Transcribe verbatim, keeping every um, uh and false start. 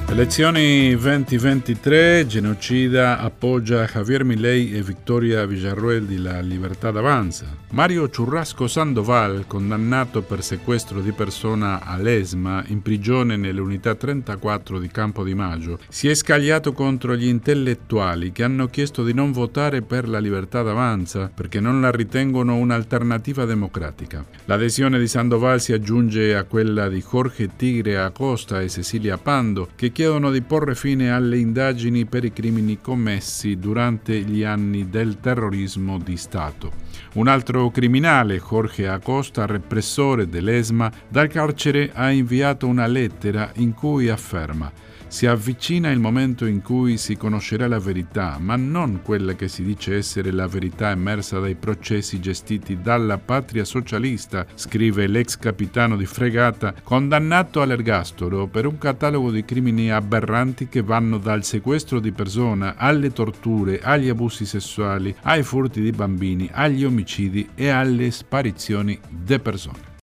Elezioni duemilaventitré, genocida appoggia Javier Milei e Victoria Villarroel di La Libertad Avanza. Mario Churrasco Sandoval, condannato per sequestro di persona all'ESMA in prigione nelle unità trentaquattro di Campo di Maggio, si è scagliato contro gli intellettuali che hanno chiesto di non votare per La Libertad Avanza perché non la ritengono un'alternativa democratica. L'adesione di Sandoval si aggiunge a quella di Jorge Tigre Acosta e Cecilia Pando, che chiedono di porre fine alle indagini per i crimini commessi durante gli anni del terrorismo di Stato. Un altro criminale, Jorge Acosta, repressore dell'ESMA, dal carcere ha inviato una lettera in cui afferma: si avvicina il momento in cui si conoscerà la verità, ma non quella che si dice essere la verità emersa dai processi gestiti dalla patria socialista, scrive l'ex capitano di fregata, condannato all'ergastolo per un catalogo di crimini aberranti che vanno dal sequestro di persona alle torture, agli abusi sessuali, ai furti di bambini, agli omicidi e alle sparizioni di persone.